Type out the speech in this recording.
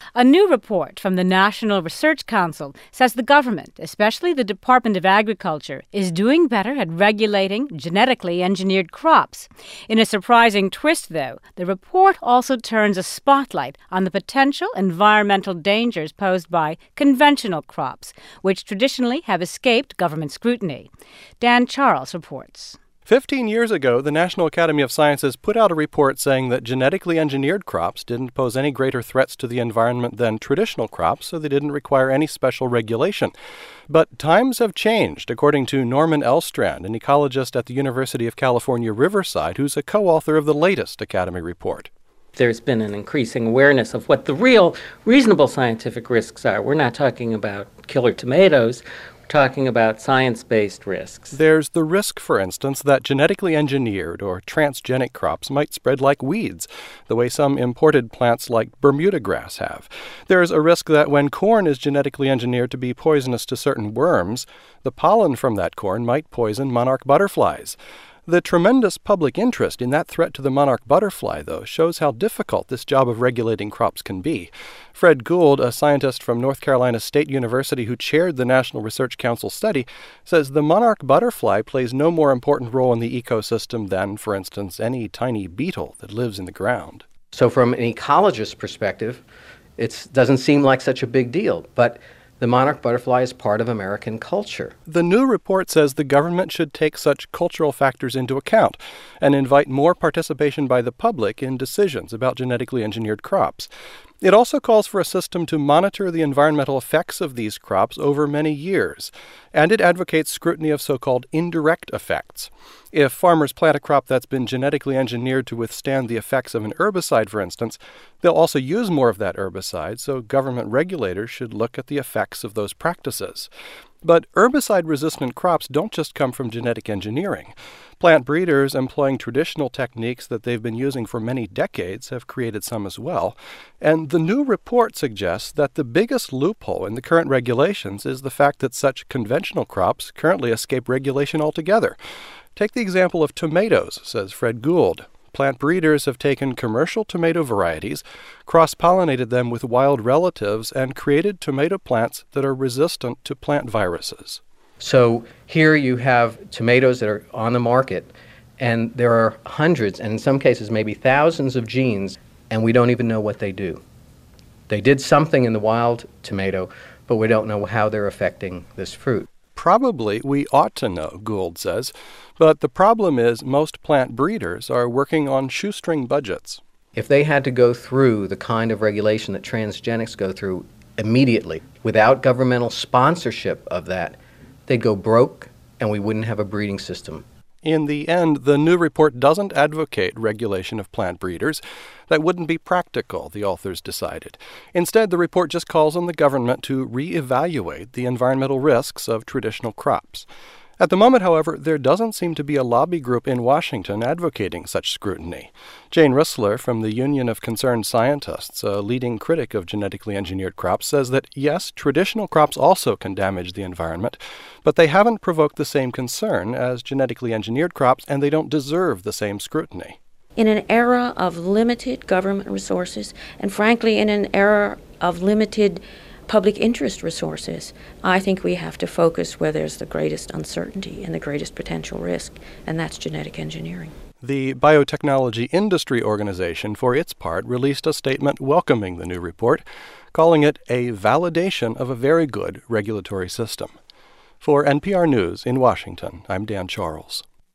A new report from the National Research Council says the government, especially the Department of Agriculture, is doing better at regulating genetically engineered crops. In a surprising twist, though, the report also turns a spotlight on the potential environmental dangers posed by conventional crops, which traditionally have escaped government scrutiny. Dan Charles reports. 15 years ago, the National Academy of Sciences put out a report saying that genetically engineered crops didn't pose any greater threats to the environment than traditional crops, so they didn't require any special regulation. But times have changed, according to Norman Elstrand, an ecologist at the University of California, Riverside, who's a co-author of the latest Academy report. There's been an increasing awareness of what the real reasonable scientific risks are. We're not talking about killer tomatoes. Talking about science-based risks. There's the risk, for instance, that genetically engineered or transgenic crops might spread like weeds, the way some imported plants like Bermuda grass have. There's a risk that when corn is genetically engineered to be poisonous to certain worms, the pollen from that corn might poison monarch butterflies. The tremendous public interest in that threat to the monarch butterfly, though, shows how difficult this job of regulating crops can be. Fred Gould, a scientist from North Carolina State University who chaired the National Research Council study, says the monarch butterfly plays no more important role in the ecosystem than, for instance, any tiny beetle that lives in the ground. So from an ecologist's perspective, it doesn't seem like such a big deal, but the monarch butterfly is part of American culture. The new report says the government should take such cultural factors into account and invite more participation by the public in decisions about genetically engineered crops. It also calls for a system to monitor the environmental effects of these crops over many years, and it advocates scrutiny of so-called indirect effects. If farmers plant a crop that's been genetically engineered to withstand the effects of an herbicide, for instance, they'll also use more of that herbicide, so government regulators should look at the effects of those practices. But herbicide-resistant crops don't just come from genetic engineering. Plant breeders employing traditional techniques that they've been using for many decades have created some as well. And the new report suggests that the biggest loophole in the current regulations is the fact that such conventional crops currently escape regulation altogether. Take the example of tomatoes, says Fred Gould. Plant breeders have taken commercial tomato varieties, cross-pollinated them with wild relatives, and created tomato plants that are resistant to plant viruses. So here you have tomatoes that are on the market, and there are hundreds, and in some cases maybe thousands of genes, and we don't even know what they do. They did something in the wild tomato, but we don't know how they're affecting this fruit. Probably we ought to know, Gould says, but the problem is most plant breeders are working on shoestring budgets. If they had to go through the kind of regulation that transgenics go through immediately, without governmental sponsorship of that, they'd go broke and we wouldn't have a breeding system. In the end, the new report doesn't advocate regulation of plant breeders. That wouldn't be practical, the authors decided. Instead, the report just calls on the government to reevaluate the environmental risks of traditional crops. At the moment, however, there doesn't seem to be a lobby group in Washington advocating such scrutiny. Jane Rissler from the Union of Concerned Scientists, a leading critic of genetically engineered crops, says that, yes, traditional crops also can damage the environment, but they haven't provoked the same concern as genetically engineered crops, and they don't deserve the same scrutiny. In an era of limited government resources, and frankly, in an era of limited public interest resources, I think we have to focus where there's the greatest uncertainty and the greatest potential risk, and that's genetic engineering. The Biotechnology Industry Organization, for its part, released a statement welcoming the new report, calling it a validation of a very good regulatory system. For NPR News in Washington, I'm Dan Charles.